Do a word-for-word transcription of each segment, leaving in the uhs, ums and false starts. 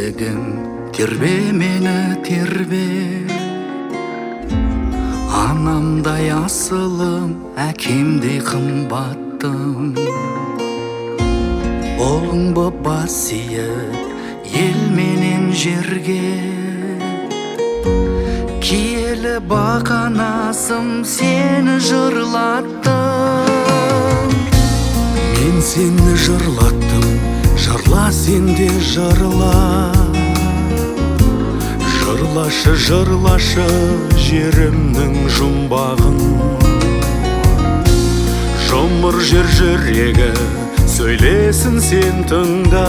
тезегім, тербе мені тербе. Анамдай асылым, әкемдей қымбаттым. Олың боп басиып, ел менен жерге. Киелі бақанасым, сені жырлаттым. Мен сені жырлаттым, жырла сенде жырла. Жырлашы, жырлашы жерімнің жұмбағын. Жұмыр жер жүрегі сөйлесін сен тыңда.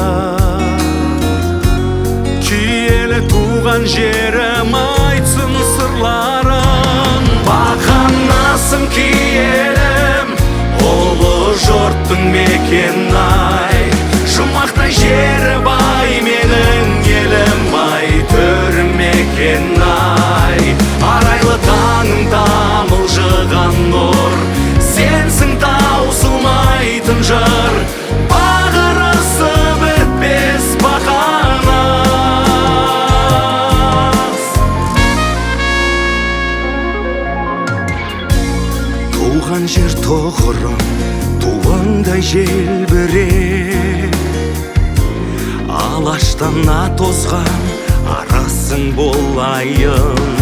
Киелі туған жерім айтсын сырларын. Бақанасым киелім, ұлы жұрттың мекені ай. Жұмақтай жері бай менің елім ай. Төрім мекені ай. Арайлы таңың тамылжыған нұр, сенсің таусылмайтын жыр. Бағырысы бітпес бақанас. Туған жер тұғырым, туыңдай желбірек. Алаштан атозған арасың болайын.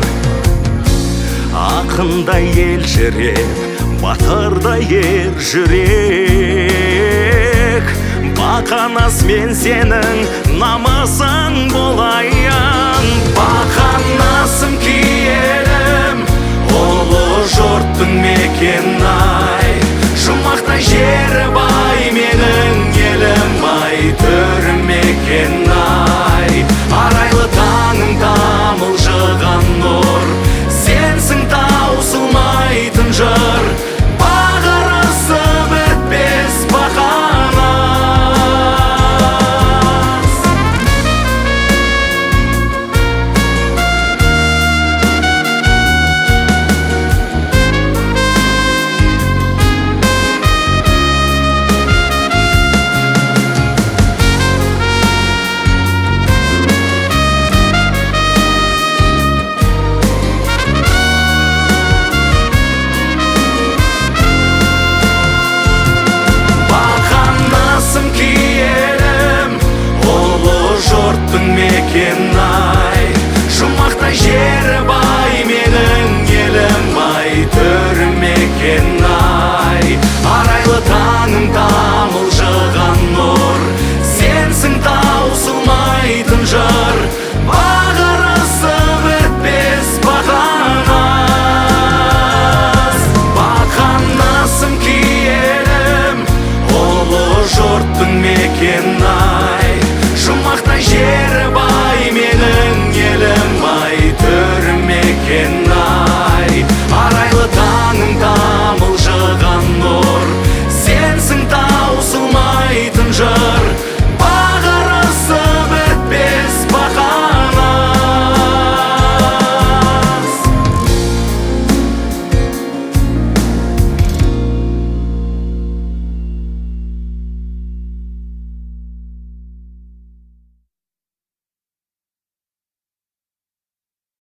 Ақындай ел жүрек, батырдай ер жүрек. Бақанас мен сенің намысың болайын. Бақанасым киелім, ұлы жұрттың мекені